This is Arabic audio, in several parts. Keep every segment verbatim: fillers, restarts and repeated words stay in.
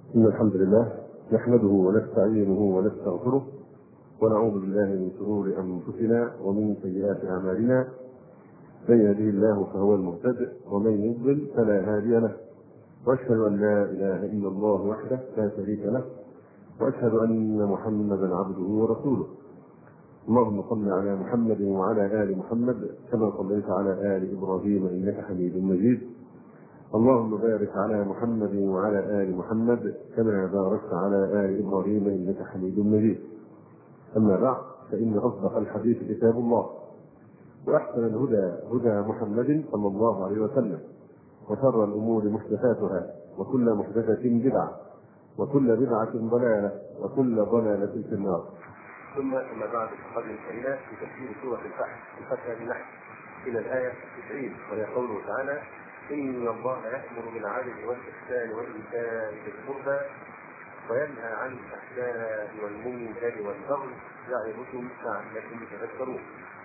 إن الحمد لله نحمده ونستعينه ونستغفره ونعوذ بالله من شرور أنفسنا ومن سيئات أعمالنا. من يهده الله فهو المهتد ومن يضلل فلا هادي له، وأشهد أن لا إله إلا الله وحده لا شريك له، وأشهد أن محمدا عبده ورسوله. اللهم صل على محمد وعلى آل محمد كما صليت على آل إبراهيم إنك حميد مجيد. اللهم بارك على محمد وعلى آل محمد كما باركت على آل إبراهيم إنك حميد مجيد. أما بعد، فإن أصدق الحديث كتاب الله، وأحسن الهدى هدى محمد صلى الله عليه وسلم، وشر الأمور محدثاتها، وكل محدثة بدعة، وكل بدعة ضلالة، وكل ضلالة في النار. ثم أما بعد، فقد انتهينا في تفسير سورة الفتح الفتح بالنحل إلى الآية تسعين، وهي قوله تعالى: إن الله يأمر بالعدل والإحسان وإيتاء ذي القربى وينهى عن الفحشاء والمنكر والبغي يعظكم لعلكم تذكرون.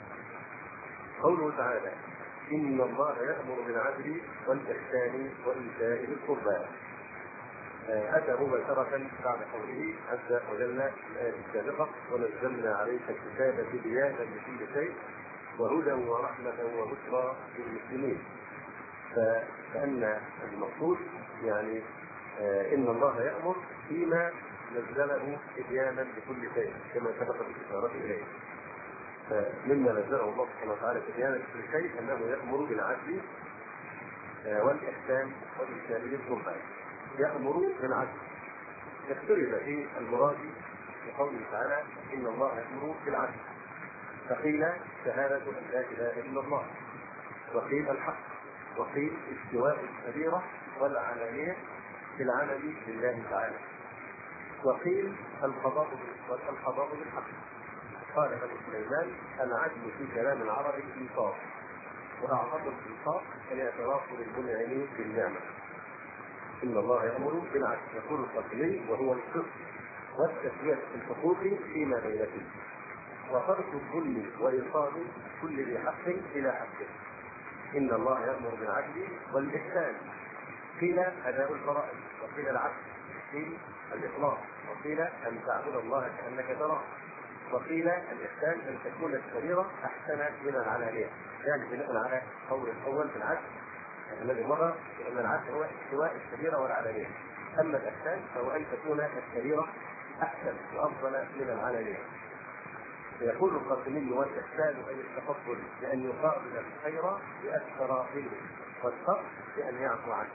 قوله تعالى: إن الله يأمر بالعدل والإحسان وإيتاء ذي القربى، أتى مباشرة بعد قوله عز وجل في الآية السابقة: ونزلنا عليك الكتاب تبيانا لكل شيء وهدى ورحمة وبشرى للمسلمين. فكأن المقصود يعني آه إن الله يأمر فيما نزله تبيانا لكل شيء كما سبقت الإشارة إليه. فمما نزله الله سبحانه وتعالى تبيانا لكل شيء أنه يأمر بالعدل آه والإحسان والإحسان ذي القربى. يأمر بالعدل، اختلف في المراد بقوله تعالى: إن الله يأمر بالعدل، فقيل شهادة أن لا إله إلا الله، وقيل الحق، وقيل استواء الكبيرة والعلانية في العمل لله تعالى، وقيل القضاء القضاء بالحق. قال ابن سليمان: العدل في كلام العرب الانصاف، واعظم الانصاف الاعتراف بالمنعم بالنعمة. إن الله يأمر بالعدل، يقول القاسمي، وهو القسط والتسوية في الحقوق فيما بينكم، وترك الظلم وإيصال كل ذي حق إلى حقه. إن الله يأمر بالعدل والإحسان، قيل أداء الفرائض، وقيل العدل، وقيل الإخلاص، وقيل أن تعبد الله كأنك تراه، وقيل الإحسان أن تكون السريرة أحسن من العلانية، يعني بناء على قول الأول في العدل الذي مر بأن العدل هو استواء السريرة والعلانية، أما الإحسان فهو أن تكون السريرة أحسن وأفضل من العلانية. يقول القاسمي: والإحسان أي التفضل بأن يقابل الخير بأكثر منه، والشر بأن يعفو عنه.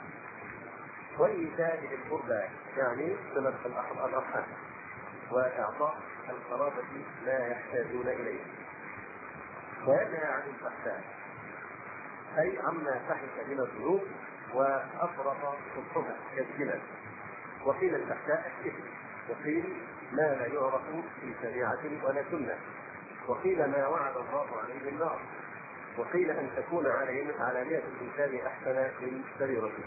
وإيتاء ذي القربى يعني صلة الأرحام، وإعطاء القرابة لا يحتاجون إليه. وينهى عن الفحشاء أي عما فحش من الذنوب وأفرط صدقها كالزنا. وقيل الفحشاء الإثم، وقيل ما لا يعرف في شريعة ولا سنة، وقيل ما وعد الله عليه النار، وقيل أن تكون عليهم علانية الإنسان أحسن من سريرته.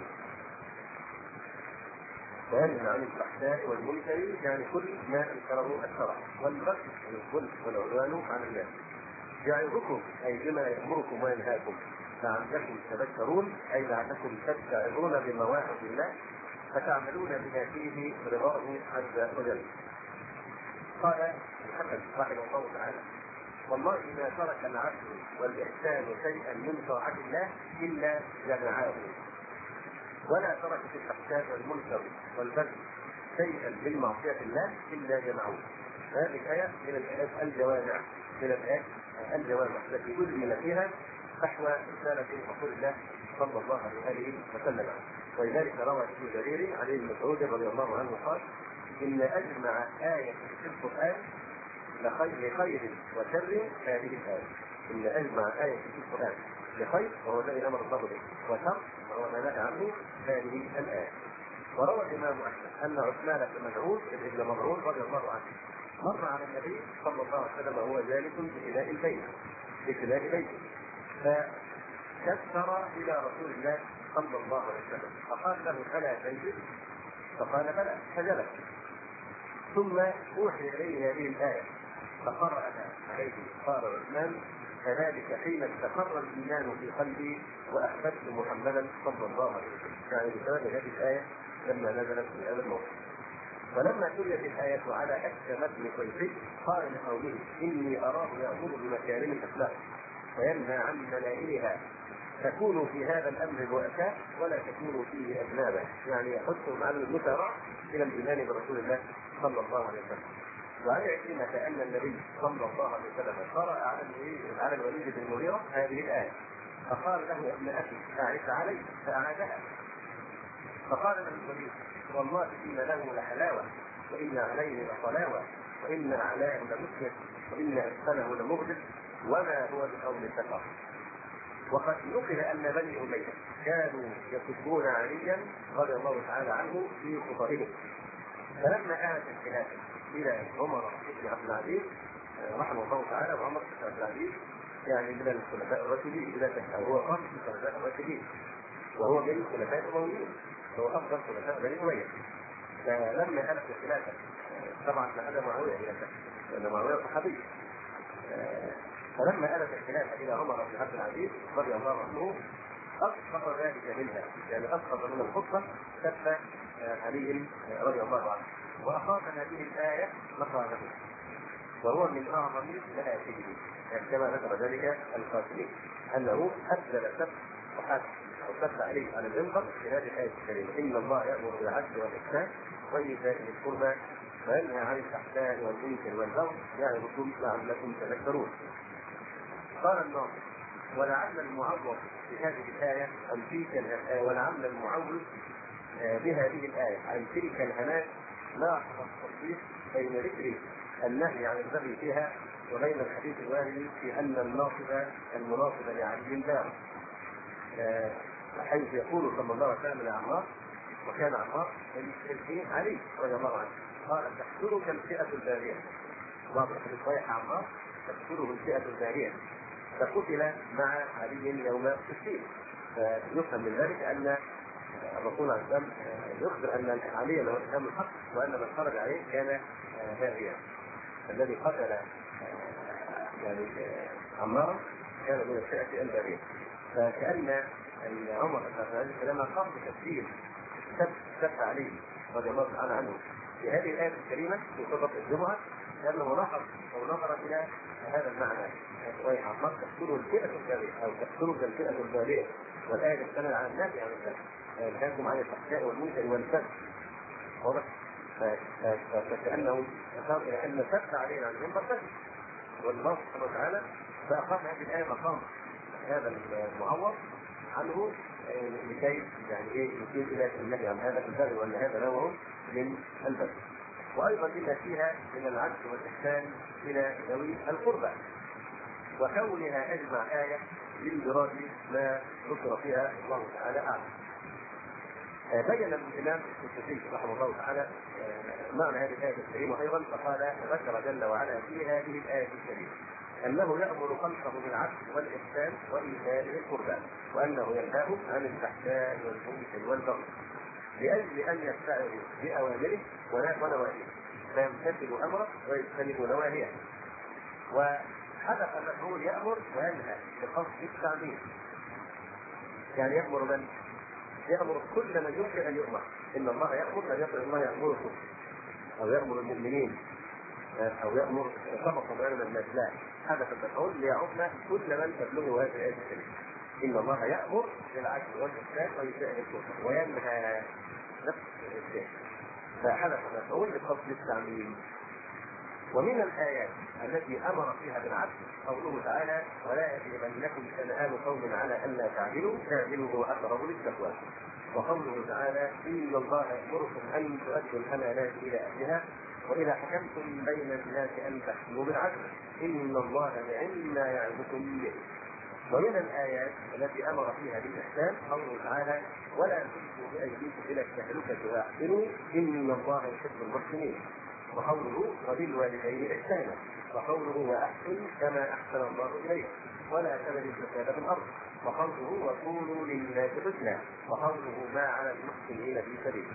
وينهى عن الفحشاء والمنكر يعني كل ما أنكره الشرع، والبغي والظلم والعدوان على الناس. يعظكم أي بما يأمركم وينهاكم لعلكم تذكرون، أي لعلكم تتعظون بمواعظ الله فتعملون بما فيه رضاه عز وجل. قال الحسن رحمه الله تعالى: والله ما ترك العدل والإحسان شيئا من طاعة الله إلا جمعه، ولا ترك في الفحشاء والمنكر والبغي شيئا من معصية الله إلا جمعه. هذه الآية من الآيات الجوامع، من الآيات الجوامع التي أجمل فيها نحو رسالة رسول الله صلى الله عليه وسلم. ولذلك روى ابن جرير عن ابن مسعود رضي الله عنه قال: إن أجمع آية في القرآن لخير خير وشر هذه الآية. إن أجمع آية في القرآن لخير وهو الذي أمر الله به، وشر وهو ما نهى عنه هذه الآية. وروى الإمام أحمد أن عثمان بن مسعود ابن مظعون رضي الله عنه مر على النبي صلى الله عليه وسلم وهو جالس في فناء البيت في فناء بيته، فكسر إلى رسول الله صلى الله عليه وسلم فقال له: ألا تجلس؟ فقال: بلى، فجلس. ثم أوحي إليه هذه الآية فقرأها عليه. قال عثمان: كذلك حين استقر الإيمان في قلبي وأحببت محمدا صلى الله عليه وسلم. يعني بسبب هذه الآية لما نزلت في هذا الموضوع. ولما تليت الآية على أكثر ابن قيس قال لقومه إني أراه يأمر بمكارم الأخلاق وينهى عن ملائمها تكونوا في هذا الأمر بؤساء ولا تكونوا فيه أجنابا، يعني يحثهم على المسارعة إلى الإيمان برسول الله صلى الله عليه وسلم. وعن عكرمة أن النبي صلى الله عليه وسلم قرأ على على الوليد بن المغيرة هذه الآية فقال له يا ابن أخي أعرف علي فأعادها. فقال له الوليد والله إن له لحلاوة وإن عليه لطلاوة وإن أعلاه لمسلم وإن أسفله لمغرب وما هو بقول السفر. وقد نقل أن بني أمية كانوا يسبون عليا رضي الله تعالى عنه في خطبهم، فلما آلت الخلافة إلى عمر بن عبد العزيز رحمه الله تعالى، وعمر بن عبد العزيز يعني من الخلفاء الراشدين، إذا كان هو خامس الخلفاء الراشدين وهو من الخلفاء الأمويين، هو أفضل خلفاء بني أمية. فلما آلت الخلافة طبعا هذا معاوية إلى ذلك لأن معاوية صحابي، فلما آلت الخلافة إلى عمر بن عبد العزيز رضي الله عنه أسقط ذلك منها، يعني أسقط من الخطبة سب علي رضي الله عنه وأخاف هذه الآية مخالفه، وهو من أعظم مآسيه كما ذكر ذلك القاسمي أنه أبدل سب صحابه أو سب عليه على المنبر في هذه الآية الكريمة إن الله يأمر بالعدل والإحسان وإيتاء ذي القربى وينهى عن الفحشاء والمنكر والبغي يعظكم لعلكم تذكرون. قال الناظم ولعل المعوض بهذه الآية عن تلك الآية ولعل المعوض بهذه الآية عن تلك الهناء لاحظ التفصيل بين ذكر النهي عن البغي فيها وبين الحديث الوارد في أن الناصب المناصب لعلي دار، حيث يقول صلى الله عليه وسلم لعمار وكان عمار يستشفيه علي رضي الله عنه قال تحسرك الفئة البارية، بعض الحديث صحيح عمار تحسره الفئة البارية فقتل مع علي يوم الستين. فيفهم من ذلك أن الرسول عليه السلام يخبر أن علي له الإسلام الحق وأن من خرج عليه كان باغيا، الذي قتل يعني عمار كان من الفئة البارية. فكأن عمر بن عبد العزيز لما قام بتفسير سب علي رضي الله تعالى عنه في هذه الآية الكريمة في سورة الجمعة لأنه لاحظ أو نظر إلى هذا المعنى صحيح عمار تقتله الفئة البارية أو تقتلك الفئة البارية، والآية تشتمل على الناس يعني كانكم عن الفحشاء والمنكر والبغي واضح. فكأنه أشار إلى أن سب علينا عن المنبر بغي والله سبحانه وتعالى فأقام هذه الآية مقام هذا المعوض عنه لكي يعني ايه يشير الى النهي عن هذا البغي وان هذا نوع من البغي، وايضا بما فيها من العدل والاحسان الى ذوي القربى وكونها اجمع ايه لانفراد ما ذكر فيها الله تعالى اعلم. بين الامام الشافعي رحمه الله تعالى معنى هذه الايه الكريمه ايضا فقال ذكر جل وعلا في هذه الايه الكريمه أنه يأمر خلقه بالعدل والإحسان وإيتاء ذي القربى وأنه ينهاهم عن الفحشاء والمنكر والبغي لأجل أن يستعروا بأوامره ونواهيه فيمتثلوا أمره ويجتنبوا نواهيه. وحدث المفعول يأمر وينهى بقصد التعبير، يعني يأمر من؟ يأمر كل من يمكن أن يؤمر. إن الله يأمر فليقل يقول الله يأمركم أو يأمر المؤمنين أو يأمر سبق بين الناس، لا هذا المفعول ليعم كل من تبلغه هذه الآية الكريمة إن الله يأمر بالعدل والإحسان وإيتاء ذي القربى وينهى نفس الشيء، فحدث مفعول بقصد التعميم. ومن الآيات التي أمر فيها بالعدل قوله تعالى ولا يجرمنكم شنآن قوم على ألا تعدلوا تعدلوا هو أقرب للتقوى، وقوله تعالى إن الله يأمركم أن تؤدوا الأمانات إلى أهلها وإذا حكمتم بين الناس أن تحكموا بالعدل إن الله نعم ما يعظكم به. ومن الآيات التي أمر فيها بالإحسان قوله تعالى ولا تلقوا بأيديكم إلى التهلكة وأحسنوا إن الله يحب المحسنين، وقوله وبالوالدين إحسانا، وقوله وأحسن كما أحسن الله إليك ولا تبغوا الفساد في الأرض، وقوله وقولوا للناس حسنا، وقوله ما على المحسنين في سبيل.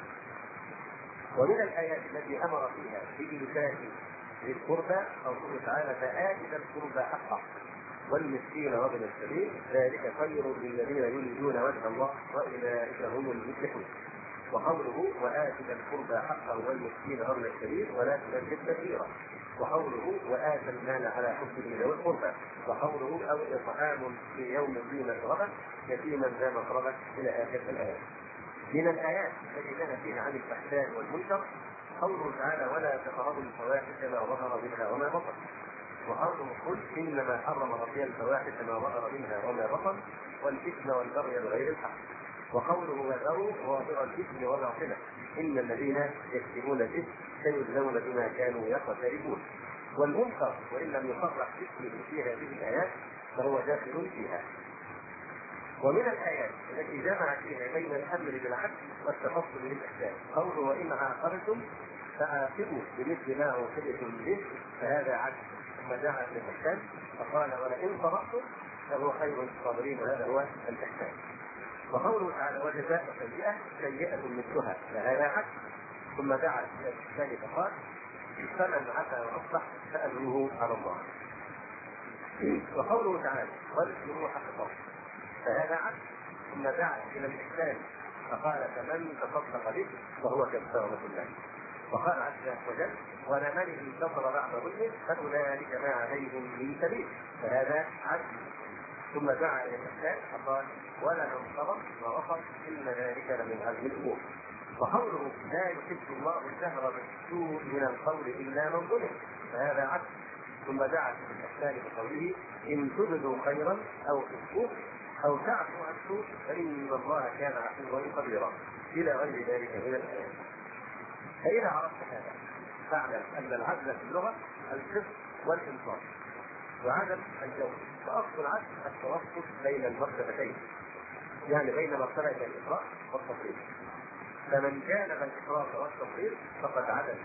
ومن الآيات التي أمر فيها بإيتاء ذي القربى قوله تعالى فآت ذا القربى حقه والمسكين وابن السبيل ذلك خير للذين يريدون وجه الله وأولئك هم المفلحون. وقوله وآت ذا القربى حقه والمسكين وابن السبيل ولا تبذر تبذيرا. وقوله وآت المال على حبه ذوي القربى. وقوله أو إطعام في يوم ذي مسغبة يتيما ذا مقربة إلى آخر الآيات. من الآيات التي كان فيها عن الفحشاء والمنكر قوله تعالى ولا تقربوا الفواحش ما ظهر منها وما بطن. وقوله قل انما حرم ربي الفواحش ما ظهر منها وما بطن والاثم والبغي بغير الحق. وقوله وذروا ظاهر الاثم والباطن ان الذين يكسبون الاثم سيجزون بما كانوا يقترفون. والمنكر وان لم يصرح باسمه في هذه الايات فهو داخل فيها. ومن الآيات التي جمع فيها بين الأمر بالعدل والتفصل بالإحسان قوله وإن عاقبتم فعاقبوا بمثل ما عوقبتم به فهذا عدل. ثم دعا بالإحسان فقال ولئن صبرتم فهو خير للصابرين وهذا هو الإحسان. وقوله تعالى وجزاء سيئة سيئة مثلها فهذا عدل. ثم دعا إلى الإحسان فقال فمن عفا وأصلح فأجره على الله. وقوله تعالى واذكروا حق فهذا عدل. ثم دعا الى الاحسان فقال فمن تصدق به فهو كفاره له. وقال عز وجل ولمن انتصر بعد ظلمه فاولئك ما عليهم من سبيل فهذا عدل. ثم دعا الى الاحسان فقال ولمن صبر وغفر ان ذلك لمن عزم الامور. وقوله لا يحب الله الجهر بالسوء من القول الا من ظلم فهذا عدل. ثم دعا بالاحسان بقوله ان تبدوا خيرا او تخفوه أو تعفو عن سوء فإن الله كان عفوا قديرا إلى غير ذلك من الآيات. فإذا عرفت هذا فاعلم أن العدل في اللغة القسط والإنصاف وعدم الجور. فأصل العدل التوسط بين المرتبتين يعني بين مرتبة الإفراط والتفريط. فمن جانب الإفراط والتفريط فقد عدل.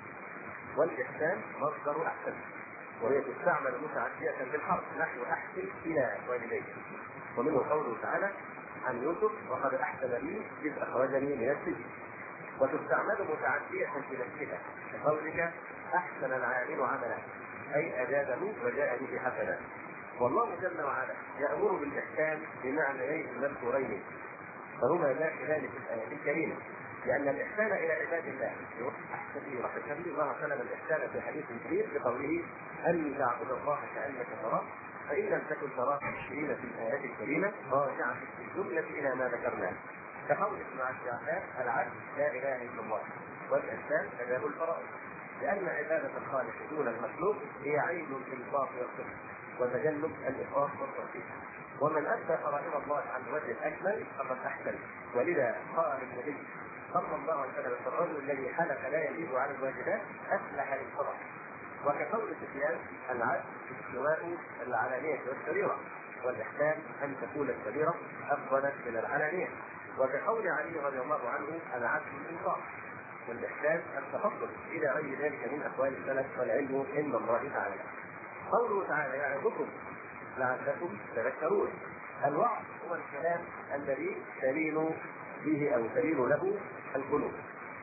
والإحسان مصدر أحسن وهي تستعمل متعدية بالحرف نحو أحسن إلى والديك. ومنه قوله تعالى عن يوسف وقد احسن لي اذ اخرجني من السجن. وتستعمل متعديه بنفسها كقولك احسن العامل عملا اي اجاده وجاء به حسنا. والله جل وعلا يامر بالاحسان بمعنيين المذكورين فهما داخلان في الايه الكريمه لان الاحسان الى عباد الله احسن لي رحمه الله سلم الاحسان في حديث كبير بقوله ان تعبد الله كانك تراه فإن لم تكن تراه عشرين في الآيات الكريمة راجعة في الجملة إلى ما ذكرناه كقول ابن عباس العدل لا إله إلا الله والإحسان أداء الفرائض لأن عبادة الخالق دون المخلوق هي عين الإنصاف والصدق وتجنب الإفراط والتفريط. ومن أدى فرائض الله عن الوجه الأكمل فقد أحسن. ولذا قال النبي صلى الله عليه وسلم الرجل الذي حلف لا يزيد على الواجبات أفلح للصدق. وكقول سفيان العدل استواء العلانية والسريرة والإحسان أن تكون السريرة أفضل من العلانية. وكقول علي رضي الله عنه العدل الإنصاف والإحسان التفضل إلى غير ذلك من أقوال السلف والعلم عند الله تعالى. قوله تعالى يعظكم لعلكم تذكرون. الوعظ هو الكلام الذي تلين به أو تلين له القلوب.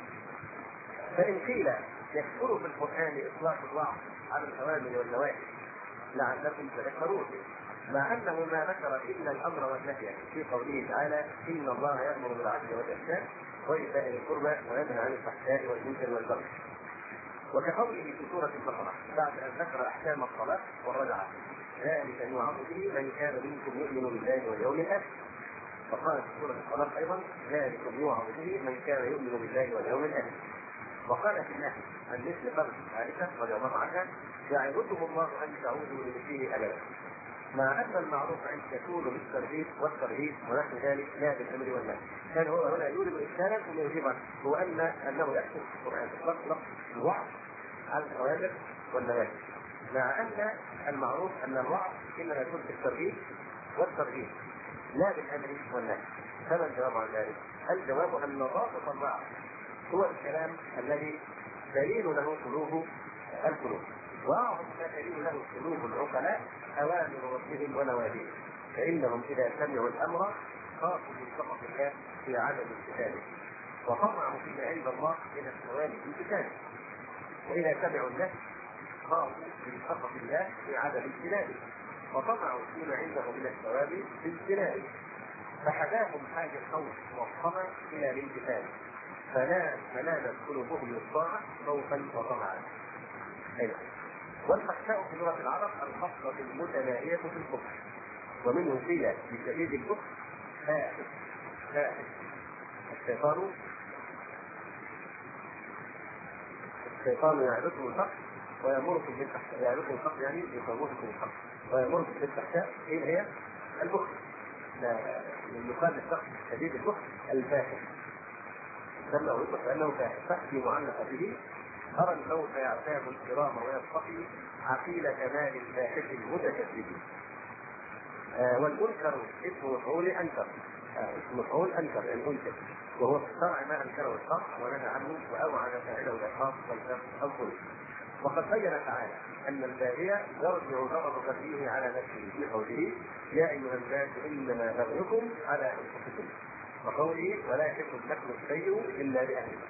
فإن قيل يكثر في القرآن إطلاق الوعظ على الأوامر والنواهي لعلكم تذكرون مع أنه ما ذكر إلا الأمر والنهي في قوله تعالى إن الله يأمر بالعدل والإحسان وإيتاء ذي القربى وينهى عن الفحشاء والمنكر والبغي. وكقوله في سورة البقرة بعد أن ذكر أحكام الصلاة والرجعة ذلك يوعظ به من كان منكم يؤمن بالله واليوم الآخر. فقال في سورة الطلاق أيضا ذلك يوعظ به من كان يؤمن بالله واليوم الآخر. وقال في النهي عن مثل قول عائشة رضي الله عنها يعظكم الله أن تعودوا لمثله أبدا مع أن المعروف عند يكون بالترغيب والترهيب ونحو ذلك لا بالأمر والنهي. كان هو هنا يورد إشكالا ثم يجيب عنه هو أن أنه يحصل في القرآن إطلاق الوعظ على الأوامر والنواهي مع أن المعروف أن الوعظ إنما يكون بالترغيب والترهيب لا بالأمر والنهي. فما الجواب عن ذلك؟ الجواب أن ضابط الوعظ هو الكلام الذي تلين له قلوب القلوب واعظم ما تلين له قلوب العقلاء اوامر ربهم ونواهيهم فانهم اذا سمعوا الامر خافوا من سخط الله في عدم امتثاله وطمعوا فيما عند الله من الثواب في امتثاله واذا سمعوا النهي خافوا من سخط الله في عدم امتثاله وطمعوا فيما عنده من الثواب في امتثاله فحداهم حاجة الخوف والطمع الى الامتثال فلا فنالت قلوبهم للطاعة خوفا وطمعا. والفحشاء في لغة العرب الخطة المتناهية في الكفر، ومنه قيل لشديد الكفر فاحش فاحش. الشيطان الشيطان يعرفه الحق ويأمركم بالفحشاء، يعرفه الحق يعني يخوفكم الحق ويأمركم بالفحشاء. ايه هي؟ الكفر. من يقال للشخص شديد الكفر الفاحش، سمى ويطلق لأنه فاحش. فحشي معلقة به أرى الموت يعتاب الكرام ويصطفي عقيل كمال الفاحش المتشدد. آه والمنكر اسم مفعول أنكر، آه اسم مفعول أنكر يعني أنكر، وهو في الشرع ما أنكره الشرع ونهى عنه وأوعد فاعله العقاب والذنب أو كله. وقد بين تعالى أن الباغي يرجع غضب غديه على نفسه في قوله يا أيها الناس إنما بغيكم على أنفسكم، وقوله ولا يحل لكم الشيء إلا بأهله.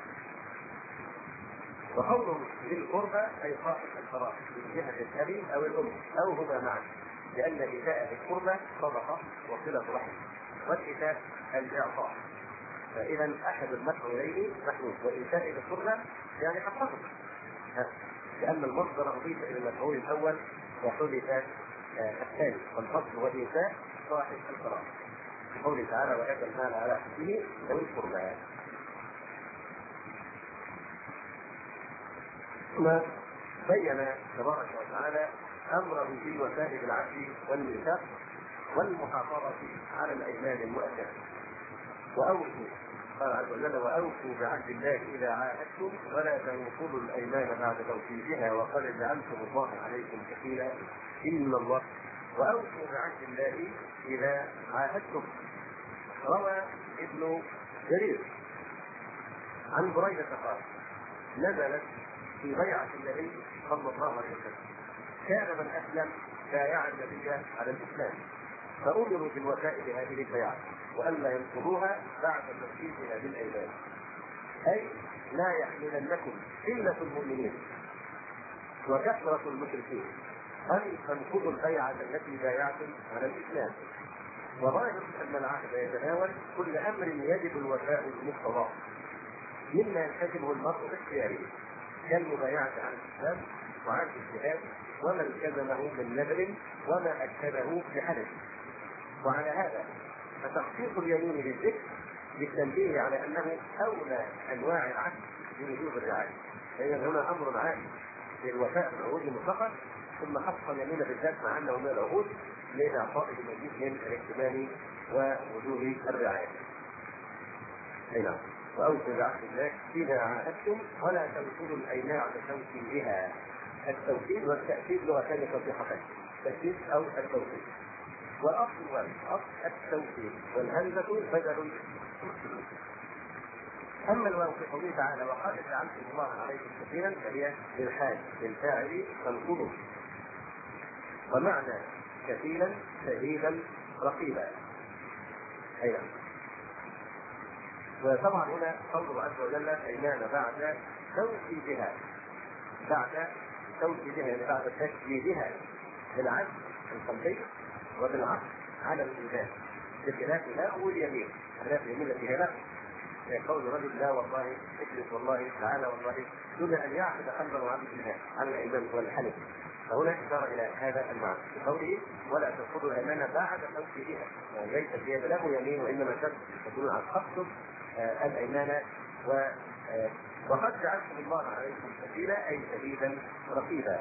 وقوله للقربى أي صاحب القرار من جهة الأب أو الأم أو هما معا، لأن إيتاء القربى صدقة وصلة رحم، والإيتاء الإعطاء، فإذا أحد المفعولين محمود، وإيتاء القربى يعني حقه، لأن المصدر أضيف إلى المفعول الأول وحذف الثاني، والفصل والإيتاء صاحب القرار. قوله تعالى وآتى المال على حقه ذوي القربى. ثم بين تبارك وتعالى امره في وسائل العهد والميثاق والمحافظه على الايمان المؤكده. واوفوا قال عز وجل واوفوا بعهد الله اذا عاهدتم ولا تنقضوا الايمان بعد توكيدها وقد جعلتم الله عليكم كفيلا ان الله. واوفوا بعهد الله اذا عاهدتم. روى ابن جرير عن بريدة قال نزلت في بيعة النبي صلى الله عليه وسلم، كان من أسلم بايع النبي على الإسلام فأمروا بالوفاء بهذه البيعة وألا ينقضوها بعد تنفيذها بالأيمان، أي لا يحملنكم قلة المؤمنين وكثرة المشركين أن تنقضوا البيعة التي بايعتم على الإسلام. وظاهر أن العهد يتناول كل أمر يجب الوفاء بمقتضاه مما يلتزمه المرء باختياره كالمبايعة على الإسلام وعن الجهاد وما التزمه من نذر وما أكده بحلف. وعلى هذا فتخصيص اليمين بالذكر للتنبيه على أنه أولى أنواع العهد بوجوب الرعاية، فإذا هنا أمر عام للوفاء بالعهود المطلقة، ثم خص اليمين بالذات مع أنه من العهود لإعطائه المزيد من الاهتمام ووجوب الرعاية. أي نعم. وأوفوا بعهد الله إذا عاهدتم ولا تنقضوا الأيمان بعد توكيدها. التوكيد والتأكيد لغتان فصيحتين، التأكيد أو التوكيد. والأصل والأصل التوكيد والهمزة بدل. أما الواو في قوله تعالى وقد جعلتم الله عليكم كفيلا فهي للحال للفاعل تنقضه، ومعنى كفيلا شهيدا رقيبا. أيضا وطبعا هنا قوله عز وجل ايمان بعد توكيدها، بعد توكيدها يعني بعد تشديدها بالعزم القلبي وبالعقل على الايمان، بخلاف لا واليمين، خلاف اليمين التي هي قول الرجل لا والله اجلس والله تعالى والله دون ان يعقد قلبه وعقل الايمان على الايمان والحلف. فهنا اشار الى هذا المعنى بقوله ولا تنقضوا الايمان بعد توكيدها، يعني ليس فيها له يمين وانما تكون على التقصد الايمان. وقد جعلتم الله عليكم كفيلا اي شديدا رقيبا.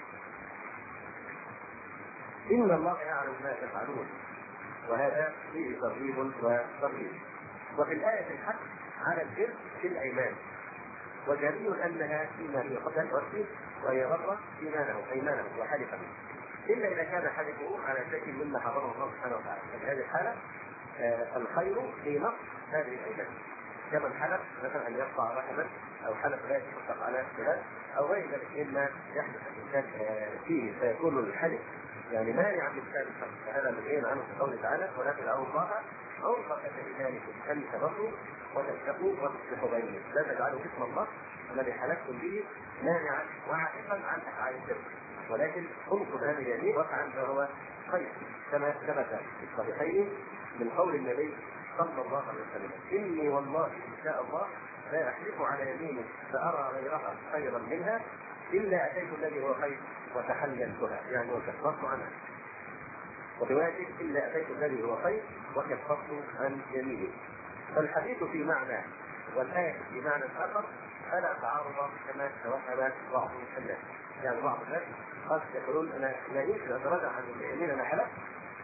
ان الله يعلم ما تفعلون، وهذا فيه ترغيب وترهيب. وفي الايه الحق على البر في الايمان، وجميل انها فيما هي قد تؤثر وهي غره ايمانه ايمانه وحلفه، الا اذا كان حلفه على شيء مما حرمه الله سبحانه وتعالى. في هذه الحاله آه الخير في نقص هذه الايمان، كمن حلف مثلا ان يقطع رحما او حلف لا يتصدق على فلان او غير ذلك مما يحدث الانسان فيه فيكون الحلف يعني مانعا من فعل الخير. فهذا منهي عنه في قوله تعالى ولا تدعوا الله عرضة لايمانكم ان تبروا وتتقوا وتصلحوا بينهم، لا تجعلوا اسم الله الذي حلفتم به مانعا وعائقا عن افعال الشرك، ولكن انقض هذه اليمين وافعل ما هو خير، كما ثبت في الصحيحين من قول النبي صلى الله عليه وسلم اني والله ان شاء الله لا أحلف على يمين فأرى غيرها خيرا منها إلا أتيت الذي هو خير وتحللتها، يعني وكفرت عنها. وبواجب إلا أتيت الذي هو خير وكفرت عن يميني. فالحديث في معنى والآية في معنى آخر فلا تعارض كما توهم بعض الناس. يعني بعض الناس قد يقولون أنا لا يمكن أن أتراجع عن اليمين، أنا حلفت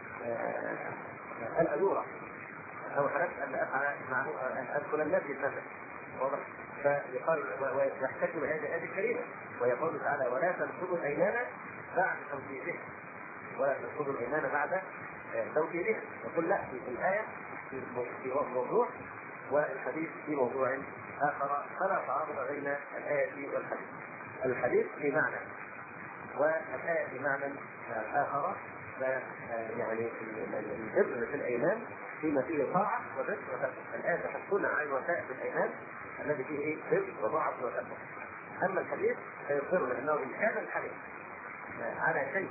أن أدور أو حلفت أن أفعل معه أن أدخل النبي مثلا، واضح؟ فيقال ويحتكم هذه الآية الكريمة ويقول تعالى ولا تنقضوا الأيمان بعد توكيدها، ولا تنقضوا الأيمان بعد توكيدها. يقول لا، في الآية في موضوع والحديث في موضوع آخر، فلا تعارض بين الآية والحديث. الحديث في معنى والآية في معنى آخر. يعني البر في الأيمان فيما فيه طاعة وبر وتقوى. الآية تحثنا على الوفاء بالأيمان الذي فيه إيه؟ بر وطاعة وتقوى. أما الحديث فيقر لأنه إن كان الحديث على شيء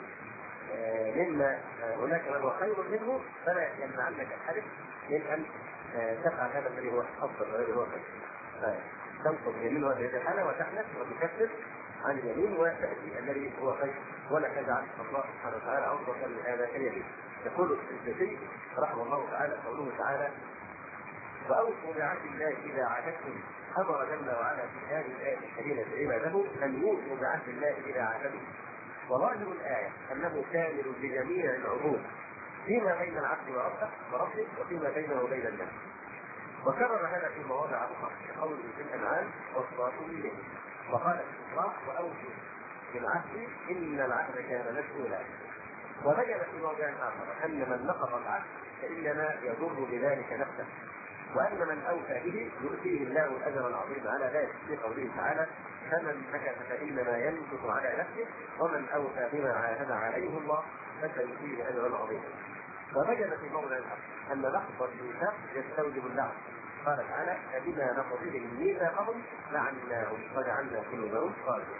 مما هناك من هو خير منه فلا يمنعنك الحديث من أن تفعل هذا الذي هو أفضل والذي هو خير. تنقض اليمين وهذه الحالة وتحلف وتكفر عن اليمين وتأتي الذي هو خير ولا تجعل الله سبحانه وتعالى عرضة لهذا اليمين. يقول السدي رحمه الله تعالى قوله تعالى وأوفوا بعهد الله إذا عاهدتم. أمر جل وعلا في هذه الآية الكريمة عباده أن يوفوا بعهد الله إذا عاهدوا. وظاهر الآية أنه كامل لجميع العهود فيما بين العبد وربه وربه وفيما بينه وبين الناس. وكرر هذا في مواضع أخرى كقوله في الأنعام واصطاتوا به، وقال في الإسراء وأوفوا بالعهد إن العهد كان مسؤولا. وبين في موضع آخر أن من نقض العهد فإنما يضر بذلك نفسه، وأن من أوفى به يؤتيه الله الأجر العظيم على ذلك في قوله تعالى فمن مكث فإنما ينكث على نفسه ومن أوفى بما عاهد عليه الله فسيؤتيه أجرا عظيما. وبين في موضع آخر أن لحظ الميثاق يستوجب اللعن. قال تعالى فبما نقضهم ميثاقهم لعناهم وجعلنا قلوبهم قاسية.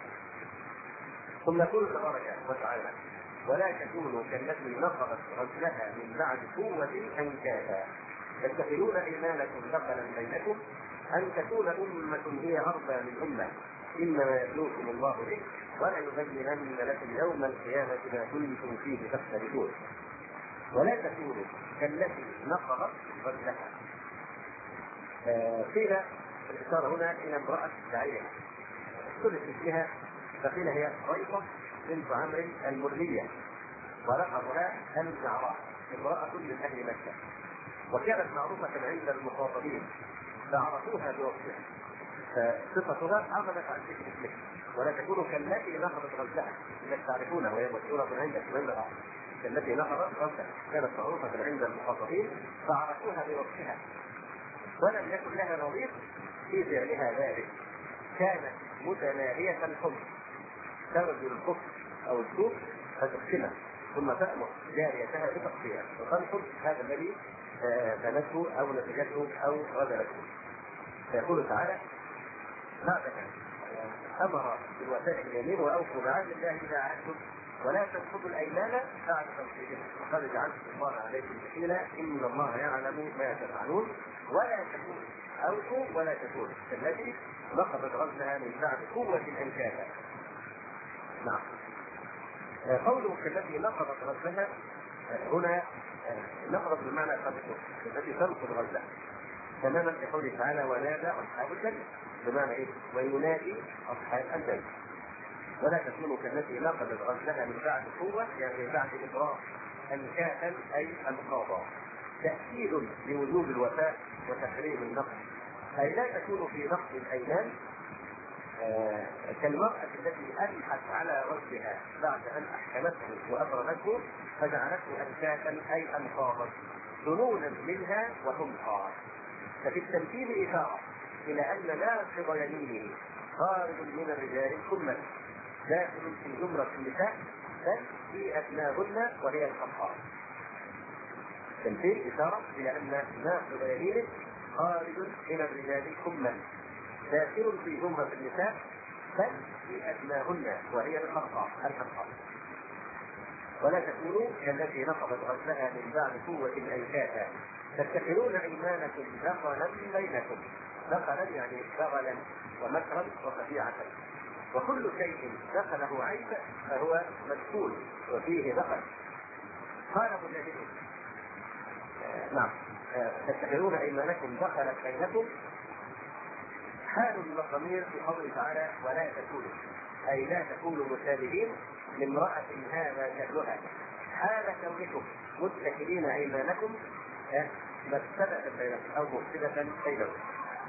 ثم يقول تبارك وتعالى ولا تكونوا كالتي نقضت غزلها من بعد قوة أنكاثا تتخذون أيمانكم دخلا بينكم أن تكون أمة هي أربى من أمة إنما يبلوكم الله به ولا يبينن لكم يوم القيامة ما كنتم فيه تختلفون. ولا تكونوا كالتي نقضت غزلها. قيل الإشارة هنا إلى امرأة داعية كل اسمها فقيل هي ريفة بنت عمرو المرية ولقبها الجعراء امرأة من أهل مكة، وكانت معروفة عند المخاطبين فعرفوها بوصفها، فصفتها عملت عن ذكر اسمها. ولا تكونوا كالتي نقضت غزلها التي تعرفونها وهي مشهورة عندك من التي نقضت غزلها كانت معروفة عند المخاطبين فعرفوها بوصفها ولم يكن لها نظير في فعلها ذلك. كانت متناهية الحب ترجو الكفر أو السوء فتقسمه ثم تأمر جاريتها بتقصيها وتنقض هذا الذي بنته أو نتجته أو غزلته. فيقول تعالى بعد أمر بالوفاء اليمين وأوفوا بعهد الله إذا عاهدتم ولا تنقضوا الأيمان بعد توكيدها وقد جعلتم الله عليكم وكيلا إن الله يعلم ما تفعلون. ولا تكونوا أوفوا ولا تكونوا التي نقضت غزلها من بعد قوة أنكاثا. نعم. قوله كالتي نقضت غزلها هنا نقضت بمعنى قبضته التي تنقض غزلها تماما كقوله تعالى ونادى أصحاب الجنة بمعنى إيه؟ وينادي أصحاب الجنة. ولا تكونوا كالتي نقضت غزلها من بعد قوة يعني من بعد إضرار أنكاثا أي أنقاضا. تأكيد لوجوب الوفاء وتحريم النقض، أي لا تكون في نقض الأيمان آه كالمرأة التي ألحت على رجلها بعد أن أحكمته وأبرمته فجعلته أنكاثا أي أنقاضا ظنونا منها وحمقا. ففي التمثيل إشارة إلى أن ناقض يمينه خارج من الرجال ثم داخل في زمرة النساء بل في أدناهن وهي الخطاء. تمثيل إشارة إلى أن ناقض يمينه خارج من الرجال ثم داخل في زمرة النساء بل في أدناهن وهي الخطاء الخطاء. ولا تكونوا كالتي نقضت غزلها من بعد قوة أنكاثا تتخذون أيمانكم دخلا بينكم دخلا يعني شغلا ومكرا وخديعة، وكل شيء دخله عيب فهو مدخول وفيه دخل. قال مجاهد آه نعم آه تتخذون ايمانكم دخلا بينكم، حال من الضمير في قوله تعالى ولا تكونوا، اي لا تكونوا مشابهين لامرأة هذا شأنها، حال كونكم متخذين ايمانكم آه مفسدة بينكم او مفسدة بينكم.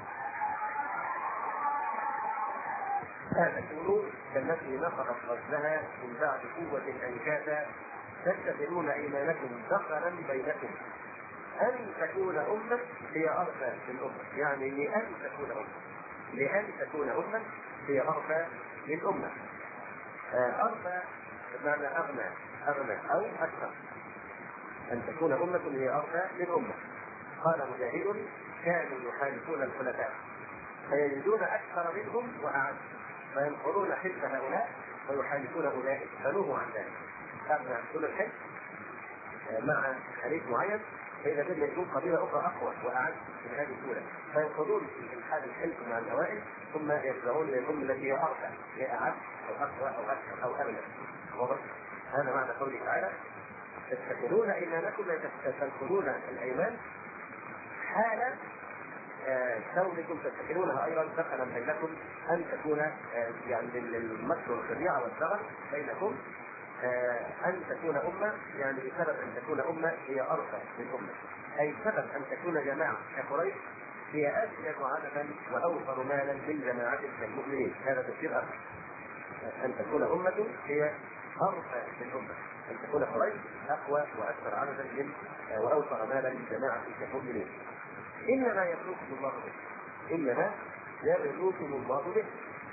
لا تكونوا كالتي نقضت غزلها من بعد قوة أنكاثا تتخذون أيمانكم دخلا بينكم أن تكون أمة هي أربى من أمة، يعني لأن تكون أمة لأن تكون أمة هي أربى من أمة. أربى بمعنى أغنى أغنى أو أكثر، أن تكون أمة هي أربى من أمة. قال مجاهد كانوا يخالفون الخلفاء فيجدون أكثر منهم وأعز فينقلون حلف هؤلاء ويحالفون أولئك فنهوا عن ذلك. أغنى كل الحلف مع حليف معين فإذا بدنا يكون قبيلة أخرى أقوى وأعز من هذه الأولى فينقلون في حال الحلف مع الأوائل ثم يرجعون للأمة التي هي أربى هي أعز أو أقوى أو أكثر أو أغنى. هذا معنى قوله تعالى تتخذون أيمانكم لا تنقلون الأيمان حال كونكم تتخذونها ايضا دخلا بينكم ان تكون آه يعني المكر والخديعه والزغل بينكم آه ان تكون امه، يعني بسبب ان تكون امه هي ارقى من امه، اي سبب ان تكون جماعه كقريش هي اشيك عددا واوفر مالا من جماعه المؤمنين. هذا تفسير اخر، ان تكون امه هي ارقى من امه، ان تكون قريش اقوى واكثر عددا من آه واوفر مالا من جماعه المؤمنين. إنما يبلوكم الله به، إنما يبلوكم الله به،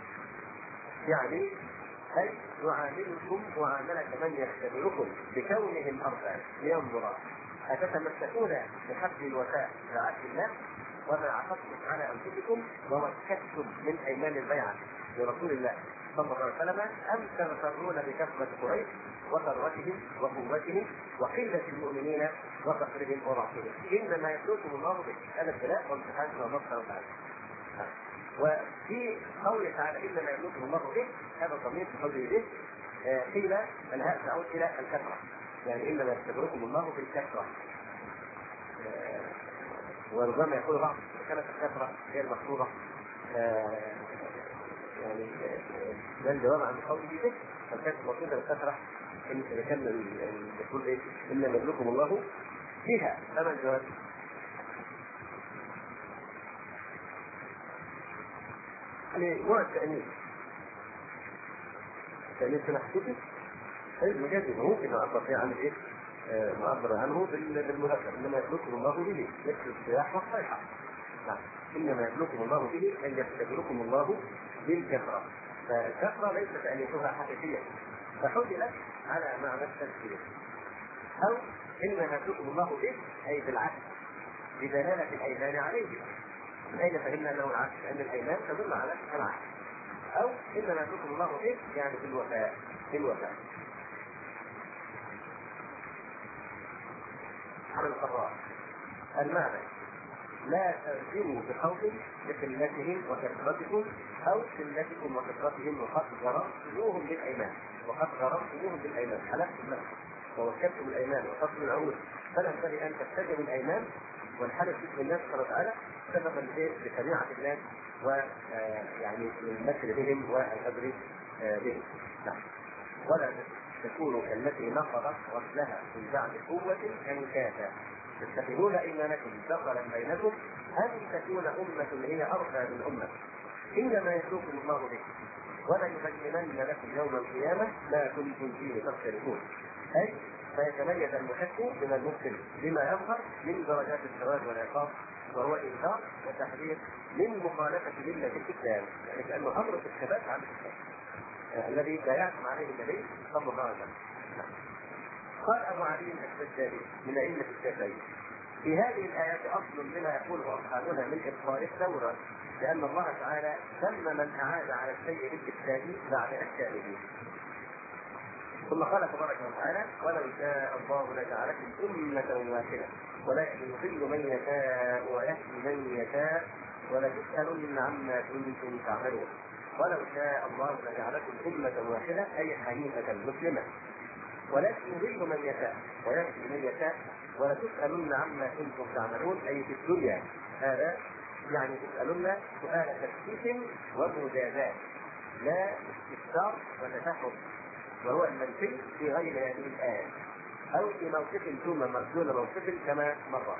يعني أي يعاملكم معاملة من يختبركم بكونهم أرباب لينظر أتتمسكون بحق الوفاء بعهد الله وما عقدتم على أنفسكم ووكدتم من أيمان البيعة لرسول الله صلى الله عليه وسلم أم تغترون بكثرة قريش وثروتهم وقوتهم وقلة المؤمنين وفقرهم وضعفهم. إنما يبلوكم الله به، هذا ابتلاء وامتحان من الله سبحانه وتعالى. وفي قوله تعالى إنما يبلوكم الله به، هذا الضمير في قوله به قيل الهاء تعود إلى الكثرة، يعني إنما يختبركم الله بالكثرة. وربما يقول بعض كانت الكثرة هي المقصودة، يعني ده الجواب عن قوله به، فكانت المقصودة بالكثرة إن كان يقول إيه إنما يبلوكم الله فيها. هذا الجواب. يعني نوع التأنيث التأنيث هنا حقيقي غير مجازي، ممكن نعبر فيه عن ايه؟ نعبر عنه بالمذكر انما يبلوكم الله به مثل السياح والصيحة. نعم انما يبلوكم الله به ان يختبركم الله بالكثرة، فالكثرة ليس تأنيثها حقيقية فحدثت على معنى التذكير. او انما يبلوكم الله به اي بالعكس بدلالة الايمان عليه. من اين فهمنا انه العكس؟ لان الايمان تدل على العكس. او انما يبلوكم الله به يعني في الوفاء في الوفاء على القراء. المعنى لا ترجموا بخوف بقلتهم وكثرتكم او قلتكم وكثرتهم وقد غرمتموهم بالايمان وقد غرمتموهم بالايمان حلفتم لكم ووكلتم الايمان وقصد العهود، فلا ينبغي ان تتجهوا الايمان والحلف باسم الله سبحانه وتعالى سببا لشريعه الله ويعني المكر بهم والغدر بهم. نعم. ولا تكونوا كالتي نقضت غزلها من بعد قوة أنكاثا تتخذون أيمانكم دخلا بينكم أن تكون أمة هي أربى من أمة. إنما يبلوكم الله به ولا يبينن لكم يوم القيامة ما كنتم فيه تختلفون، أي فيتميز المحق من المبطل بما يظهر من درجات الثواب والعقاب، وهو إنكار وتحذير من مخالفة ملة الإسلام، يعني كأنه أمر في الثبات عن الإسلام الذي لا يحكم عليه النبي صلى الله عليه وسلم. قال أبو علي السجادي من أئمة الشافعية في هذه الآيات أصل لما يقوله أصحابنا من إبطال الثورة، لأن الله تعالى سمى من أعاد على الشيء بالإفساد بعد إحكامه. ثم قال تبارك وتعالى ولو شاء الله لجعلكم أمة واحدة ولكن يضل من يشاء ويهدي من يشاء ولتسألن عما كنتم تعملون. ولو شاء الله لجعلكم أمة واحدة أي حنيفة مسلمة، ولكن يضل من يشاء ويهدي من يشاء. ولتسألن عما كنتم تعملون أي في الدنيا. هذا يعني تسألن سؤال تفتيش ومجازاة، لا استفسار وتشهد، وهو المنفي في غير هذه الآية، أو في موقف ثم دون موقف كما مر.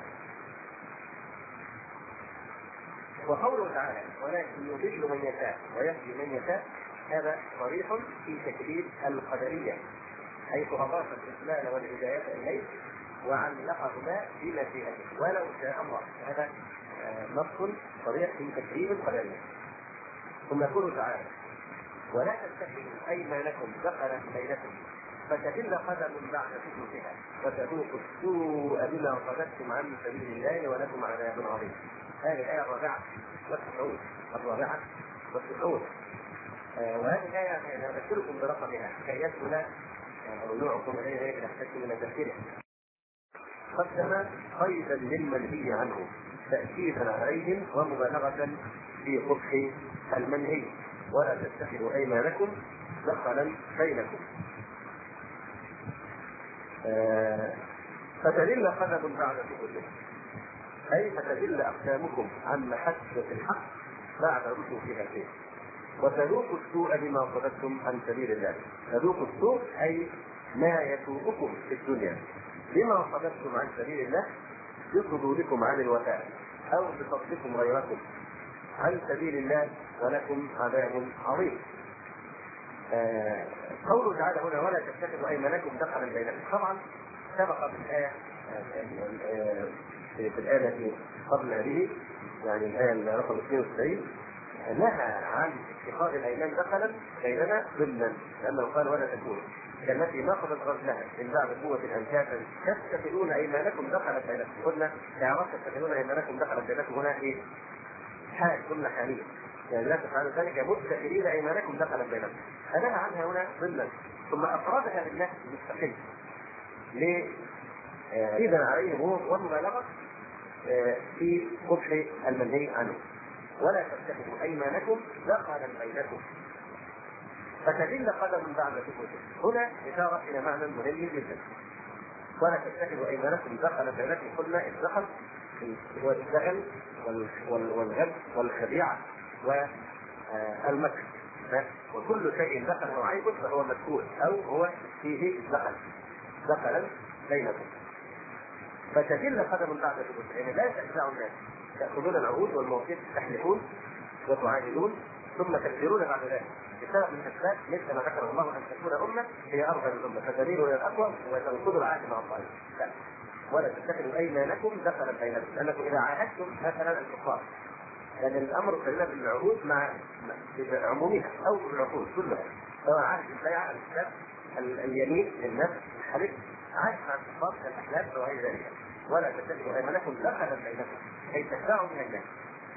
وقوله تعالى ولكن يضل من يشاء ويهدي من يشاء، هذا صريح في تكذيب القدرية، حيث أضاف الإسلام والهداية إليه وعلقهما بمشيئته ولو شاء الله. هذا نص صريح في تكذيب القدرية. ثم يقول تعالى ولا تتخذوا أيمانكم دخلا بينكم فتدل قدم بعد ثبوتها وتذوقوا السوء بما صددتم عن سبيل الله ولكم عذاب عظيم. هذه الآية الرابعة والتسعون الرابعة والتسعون آه وهذه الآية أنا أذكركم برقمها كي يسهل رجوعكم إليه إذا احتجتم إلى تفسيرها. قدم قيدا للمنهي عنه تأكيدا عليهم ومبالغة في قبح المنهي. ولا تتخذوا أيمانكم دخلا بينكم آه فتدل قدم بعد ثبوته، أي فتدل أقدامكم عن محبة الحق بعد رسوخها فيه، وتذوقوا السوء بما صددتم عن سبيل الله. تذوقوا السوء أي ما يسوءكم في الدنيا بما صددتم عن سبيل الله بصدوركم عن الوفاء أو بصدكم غيركم عن سبيل الله ولكم عذاب عظيم. آه قوله تعالى هنا ولا تتخذوا أيمانكم دخلا بينكم، طبعا سبق في الآية آه في الآية التي قبل هذه يعني الآية رقم اثنين وتسعين نهى عن اتخاذ الأيمان دخلا بيننا ضمنا، لأنه قال ولا تكونوا كالتي نقضت غزلها من بعد قوة أنكاثا تتخذون أيمانكم دخلا بينكم. قلنا يا تتخذون أيمانكم دخلا بينكم هنا إيه؟ حال كنا حاليا يعني لا تفعلوا ذلك متخذين أيمانكم دخلا بينكم، فنهى عنها هنا ضمنا ثم أفرادها بالله مستقل. ليه؟ إذا عليه ومبالغة في قبح المنهي عنه. ولا تتخذوا أيمانكم دخلا بينكم فتدل قدم بعد ثبوته. هنا إشارة إلى معنى مهم جدا. ولا تتخذوا أيمانكم دخلا بينكم، قلنا الدخل هو الدخل والغد والخديعة والمكر، وكل شيء دخل أو عيب فهو مدخول أو هو فيه دخل دخلا بينكم. فتدل قدم بعد ثبوته، يعني لا تخدعوا الناس، تأخذون العهود والمواثيق تحلفون وتعاهدون ثم تكفرون بعد ذلك بسبب من الاسباب مثل ما ذكر الله ان تكون امه هي ارض الامه فتميل الى الاقوى وتنقضوا العهد مع الله. لا، ولا تتخذوا ايمانكم دخلا بينكم، لانكم اذا عاهدتم مثلا الكفار، لان الامر كلنا بالعهود مع عمومها او بالعقود كلها، سواء عهد البيعه الكتاب اليمين للنفس الحلف عهد مع الكفار كالاحلاف وغير ذلك. ولا تتخذوا ايمانكم دخلا بينكم اي تخدعوا من الناس.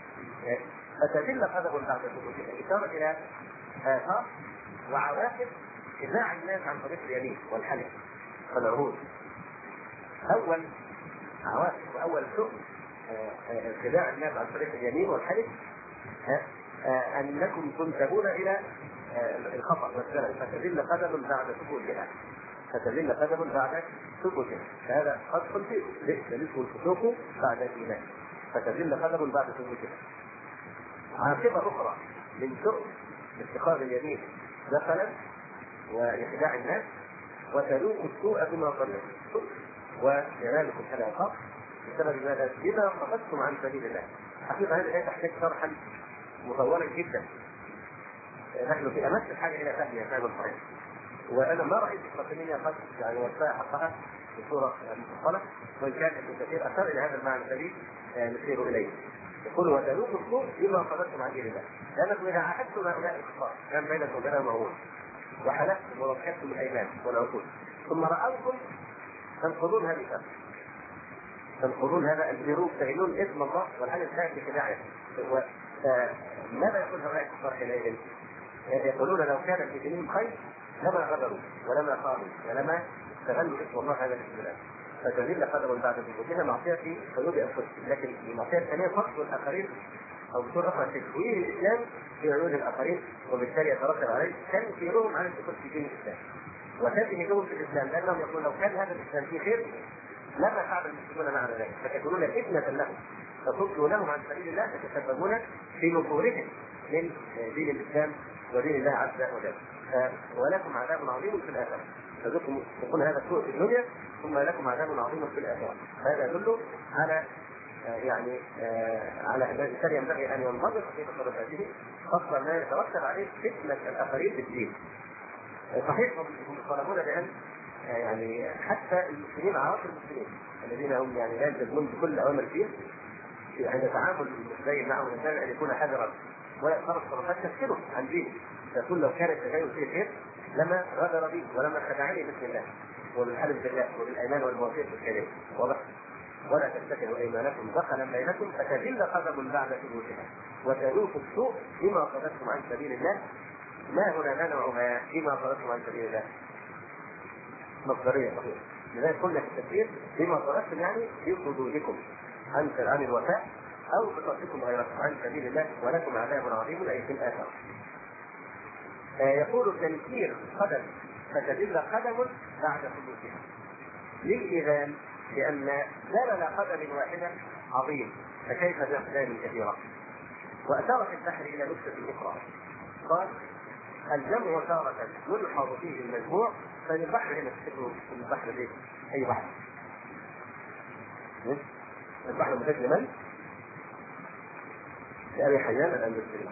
فتدل قدم بعد ثبوتها إشارة إلى آثار وعواقب خداع الناس عن طريق اليمين والحلف والعهود. أول عواقب وأول سوء خداع الناس عن طريق اليمين والحلف أنكم تنتهون إلى الخطأ والزلل. فتدل قدم بعد ثبوتها فتدل قدم بعد ثبوتها فهذا قد فيه ليس الفسوق بعد الإيمان. فتدل قدم بعد ثبوتها. عاقبة أخرى من سوء اتخاذ اليمين دخلا وإخداع الناس وتذوقوا السوء بما صددتم وينالكم العقاب بسبب ماذا؟ بما صددتم عن سبيل الله. حقيقة هذه الآية تحتاج شرحا مطولا جدا. نحن في أمس الحاجة إلى فهمها فهم صحيح، وأنا ما رأيت القسمية قد يعني وفاء حقها بصورة مفصلة، وإن كان ابن كثير أشار إلى هذا المعنى الذي نشير إليه. يقول وتذوقوا السوء بما صددتم عن دين الله، لأنكم إذا عاهدتم هؤلاء الكفار كان بينكم وبينهم عهود وحلفتم وركبتم الأيمان والعقود ثم رأوكم تنقضون هذه الأمر تنقضون هذا الجروب تهينون اسم الله والحلف كان بخداعه. ماذا يقول هؤلاء الكفار حينئذ؟ يقولون لو كان في دينهم خير لما غدروا ولما خانوا ولما استغلوا اسم الله هذا الاستغلال. فتذل قدم بعد ثبوتها معصية في قلوب انفسهم، لكن المعصية الثانية فقد الاخرين او بصوره اخرى تشويه الاسلام في عيون الاخرين، وبالتالي يترتب عليه تنفيرهم عن الدخول في دين الاسلام وتبهجهم في الاسلام، لانهم يقولون لو كان هذا الاسلام فيه خير لما فعل المسلمون معنا ذلك، فتكونون فتنه لهم تصدونهم عن سبيل الله، تتسببون في نفورهم من دين الاسلام ودين الله عز وجل. ولكم عذاب عظيم في الاخره، فذوقوا تكون هذا السوء في الدنيا ثم لكم عذاب عظيم في الاخره. هذا يدل على يعني على ان الانسان ينبغي ان ينضبط في تصرفاته خاصه ما يترتب عليه فتنه الاخرين في الدين. صحيح هم يطالبون بان يعني حتى المسلمين عوام المسلمين الذين هم يعني لا يلتزمون بكل اوامر الدين عند تعامل المسلمين معهم الانسان ان يكون حذرا ولا يتصرف تصرفات تفسده عن دينه، فكل لو كان التدين فيه خير لما غدر به ولما خدعني باسم الله وبالحلف بالله وبالايمان والمواثيق بالكلمه، واضح؟ ولا تتخذوا ايمانكم دخلا بينكم فتذل قدم بعد ثبوتها وتذوقوا السوء بما صددتم عن سبيل الله. ما هنا ننوعها بما صددتم عن سبيل الله مصدريه صحيح، لذلك قلنا في التفسير بما صددتم يعني في صدودكم عن عن الوفاء او بصدقكم غيركم عن سبيل الله ولكم عذاب عظيم اي في الاخره. يقول تنكير قدم فتذل قدم بعد ثبوتها للإذان، لأن زلل قدم واحدة عظيم فكيف بأقدام كثيرة. وأشار في البحر إلى نكتة أخرى قال الجمع تارة يلحظ فيه المجموع، فالبحر هنا تفتكروا البحر ليه؟ أي بحر؟ البحر مفتل من؟ لأبي حيان الأندلسي.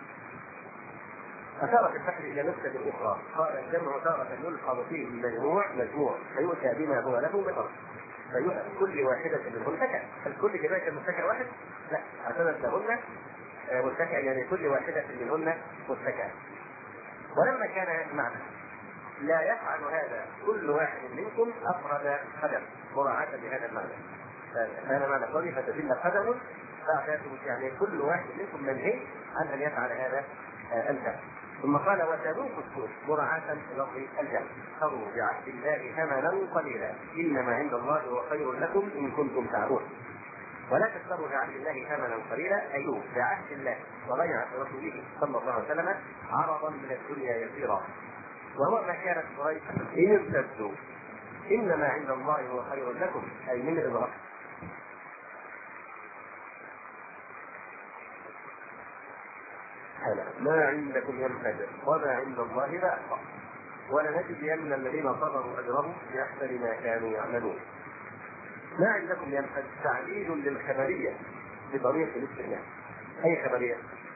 أشار في البحر إلى نكتة أخرى قال الجمع تارة يلحظ فيه المجموع مجموع فيؤتى بما هو له بطرف فيؤتى كل واحدة منهن متكأ. الكل كده كان متكأ واحد؟ لا، اعتمد لهن متكأ يعني كل واحدة منهن متكأ. ولما كان المعنى لا يفعل هذا كل واحد منكم أفرد قدم مراعاة بهذا المعنى، هذا معنى قولي فتذل قدم بعد يعني كل واحد منكم منهي عن أن يفعل هذا أنت. ثم قال وتذوقوا السوء مراعاة لفظ الجهل خذوا بعهد الله ثمنا قليلا إنما عند الله هو خير لكم إن كنتم تعلمون. ولا تشتروا بعهد الله ثمنا قليلا أي بعهد الله وبيع رسوله صلى الله عليه وسلم عرضا من الدنيا يسيرا، وهو ما كانت قريش إن ارتدوا إنما عند الله هو خير لكم أي من الإضرار. ما عندكم ينفد وما عند الله باق ولنجزين الذين صبروا أجرهم بأحسن ما كانوا يعملون. ما عندكم ينفد تعليل للخبرية بطريقة الاستثناء. أي خبرية؟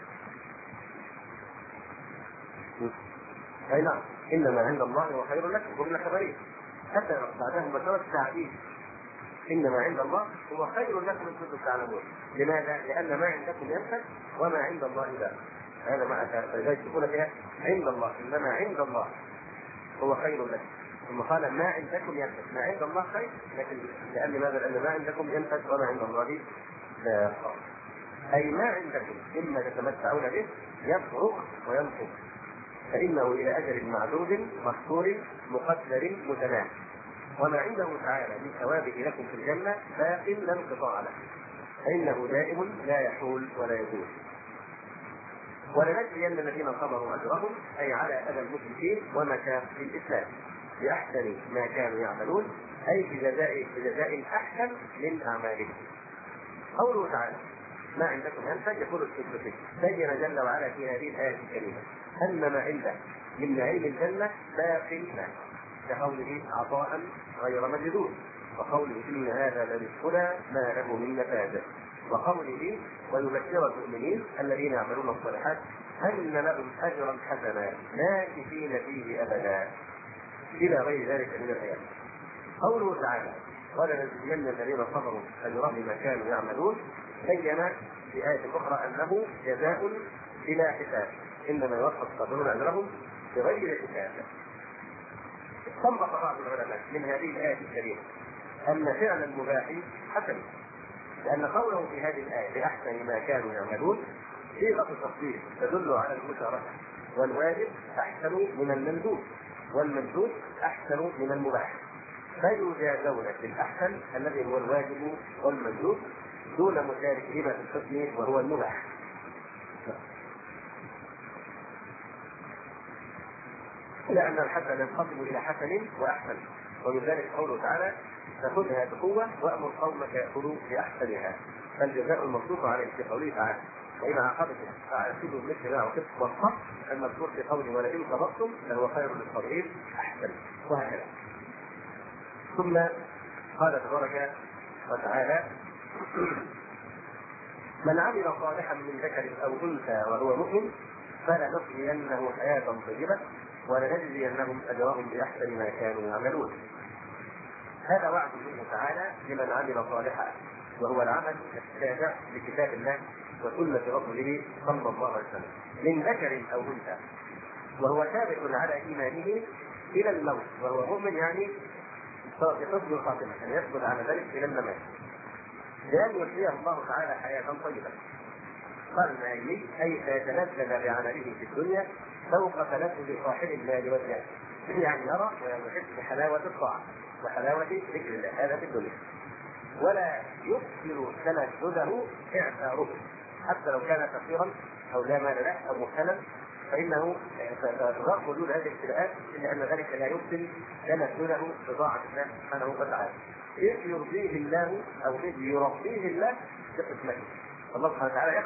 أي نعم إنما عند الله هو خير لكم ومن خبرية حتى بعدهم بشرة تعليل إنما عند الله هو خير لكم إن كنتم تعلمون. لماذا؟ لأن ما عندكم ينفد وما عند الله باق. هذا ما فلذلك تقول فيها عند الله إنما عند الله هو خير لكم. ثم قال ما عندكم ينفد ما عند الله خير، لكن لأن ماذا؟ لأن ما عندكم ينفد وما عند الله لا. أي ما عندكم إما تتمتعون به يفرغ وينفذ فإنه إلى أجل معدود مذكور مقدر متناهي، وما عنده تعالى من ثوابه لكم في الجنة باق لا انقطاع له فإنه دائم لا يحول ولا يزول. ولنجزين الذين صبروا أجرهم أي على أذى المشركين ومكان في الإسلام بأحسن ما كانوا يعملون أي بجزاء بجزاء أحسن من أعمالهم. قوله تعالى ما عندكم ينفد يقول السلطة بين جل وعلا في هذه الآية الكريمة أن ما عنده من نعيم الجنة باق له كقوله عطاء غير مجدود، وقوله إن هذا لرزقنا ما له من نفاذ، وقوله ويبشر المؤمنين الذين يعملون الصالحات أن لهم أجرا حسنا ماكثين فيه أبدا إلى غير ذلك من الآيات. قوله تعالى ولنجزين الذين صبروا أجرهم بما كانوا يعملون بين في آية أخرى أنه جزاء بلا حساب إنما يوفى الصابرون أجرهم بغير حساب. استنبط بعض العلماء من هذه الآية الكريمة أن فعل المباح حسن، لأن قوله في هذه الآية بأحسن ما كانوا يعملون صيغة تفضيل تدل على المشاركة، والواجب أحسن من المندوب والمندوب أحسن من المباح، فيجازون بالأحسن الذي هو الواجب والمندوب دون مشاركهما في الحكم وهو المباح. إلا أن الحسن ينقسم إلى حسن وأحسن، ومن ذلك قوله تعالى: فخذها بقوة وأمر قومك يأخذوا بأحسنها، فالجزاء المنصوص عليه في قوله تعالى: وإن عاقبتم فعاقبوا بمثل ما عوقبتم والصبر المذكور في قوله ولئن صبرتم لهو خير للصابرين أحسن، وهكذا. ثم قال تبارك وتعالى: من عمل صالحا من ذكر أو أنثى وهو مؤمن فلنحيينه حياة طيبة ولنجزينهم أجرهم بأحسن ما كانوا يعملون. هذا وعد منه تعالى لمن عمل صالحا، وهو العمل التابع لكتاب الله وسنة رسوله صلى الله عليه وسلم، من ذكر أو أنثى، وهو ثابت على إيمانه إلى الموت وهو مؤمن، يعني بحسن الخاتمة أن يثبت على ذلك إلى الممات، لأن يحييه الله تعالى حياة طيبة. قال المالي: أي سيتنزل بعمله في الدنيا فوق تنزل صاحب المال والجاه، يعني يرى ويحس بحلاوة الطاعة وحلاوة ذكر الله هذا في الدنيا، ولا يكثر تنزله إعثاره، حتى لو كان كثيرا أو لا مال له أو مبتلا، فإنه رغم وجود هذه الابتلاءات إلا أن ذلك لا يبطل تنزله بطاعة الله سبحانه وتعالى، إذ يرضيه الله أو إذ يرضيه الله بحكمته. الله سبحانه وتعالى